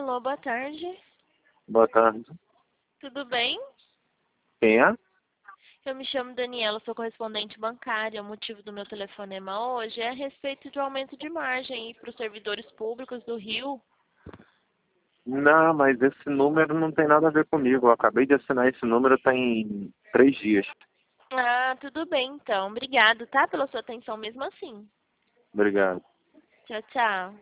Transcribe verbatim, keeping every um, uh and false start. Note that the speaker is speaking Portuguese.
Alô, boa tarde. Boa tarde. Tudo bem? Quem é? Eu me chamo Daniela, sou correspondente bancária. O motivo do meu telefonema hoje é a respeito do aumento de margem para os servidores públicos do Rio. Não, mas esse número não tem nada a ver comigo. Eu acabei de assinar esse número tem três dias. Ah, tudo bem então. Obrigado, tá? Pela sua atenção mesmo assim. Obrigado. Tchau, tchau.